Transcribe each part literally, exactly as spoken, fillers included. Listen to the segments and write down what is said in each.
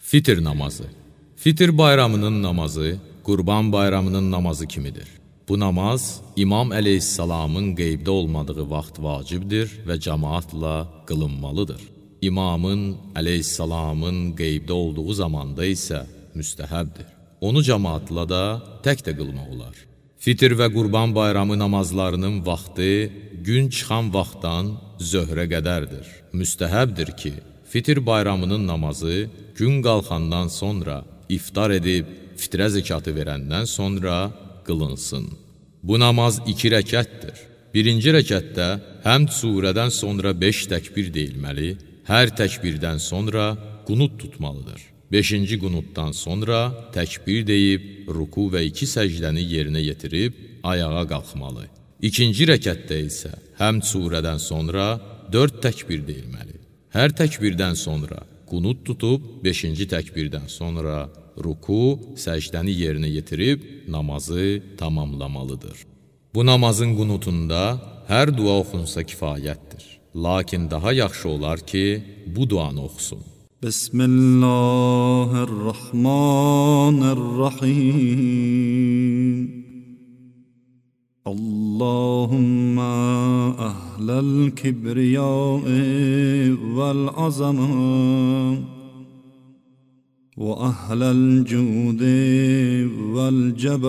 Fitr namazı. Fitr bayramının namazı, Qurban bayramının namazı kimidir. Bu namaz, İmam əleyhissalamın qeybdə olmadığı vaxt vacibdir və cəmaatla qılınmalıdır. İmamın əleyhissalamın qeybdə olduğu zamanda isə müstəhəbdir. Onu cəmaatla da tək də qılmaq olar. Fitr və Qurban bayramı namazlarının vaxtı gün çıxan vaxtdan zöhrə qədərdir. Müstəhəbdir ki, Fitr bayramının namazı gün qalxandan sonra iftar edib fitrə zəkatı verəndən sonra qılınsın. Bu namaz iki rəkətdir. Birinci rəkətdə həmd surədən sonra beş təkbir deyilməli, hər təkbirdən sonra qunut tutmalıdır. Beşinci qunutdan sonra təkbir deyib, ruku və iki səcdəni yerinə yetirib, ayağa qalxmalı. İkinci rəkətdə isə həmd surədən sonra dörd təkbir deyilməli. Hər təkbirdən sonra qunut tutub, beşinci təkbirdən sonra ruku, səcdəni yerinə yetirib, namazı tamamlamalıdır. Bu namazın qunutunda hər dua oxunsa kifayətdir. Lakin daha yaxşı olar ki, bu duanı oxusun. Bismillahirrahmanirrahim. Allahumma ahlal kibriyai vel azama ve ahlal cudi vel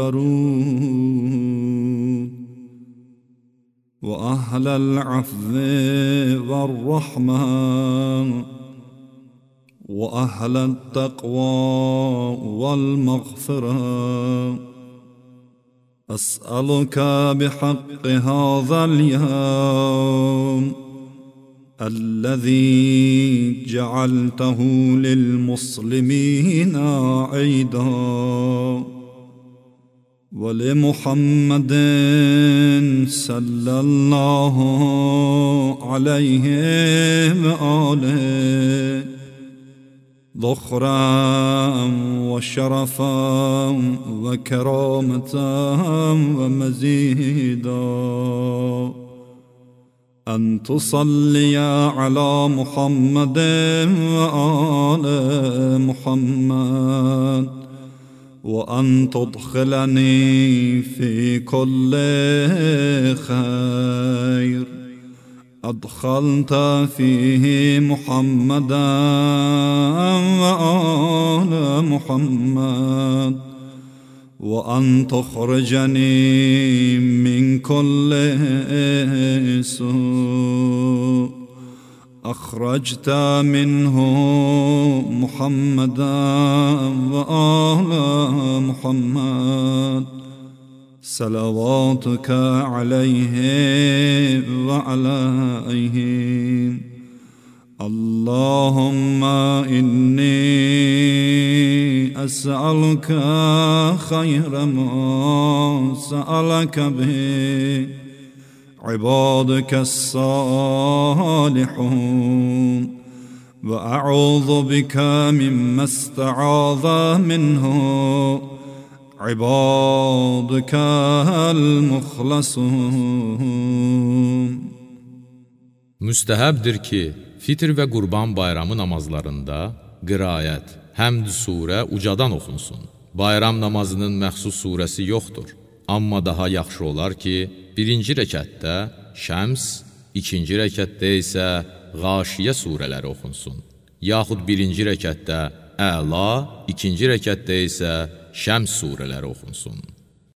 ceberut ve ahlal afvi vel rahman ve ahlal taqwa vel mağfirah. أسألك بحق هذا اليوم الذي جعلته للمسلمين عيدا ولمحمد صلى الله عليه وآله ذخرا وشرفا وكرامة ومزيدا أن تصلي على محمد وآل محمد وأن تدخلني في كل خير أدخلت فيه محمدا وآل محمد وأن تخرجني من كل سوء أخرجت منه محمدا وآل محمد صلواتك عليه وعليهم. اللهم إني أسألك خير ما سألك به عبادك الصالحون وأعوذ بك مما استعاذ منه عبادك المخلصون. Müstəhəbdir ki, Fitr və Qurban bayramı namazlarında qiraət, həmd surə ucadan oxunsun. Bayram namazının məxsus surəsi yoxdur. Amma daha yaxşı olar ki, birinci rəkətdə Şəms, ikinci rəkətdə isəĞaşiyə surələri oxunsun. Yaxud birinci rəkətdə Əla, ikinci rəkətdə isə Şəms surələri oxunsun.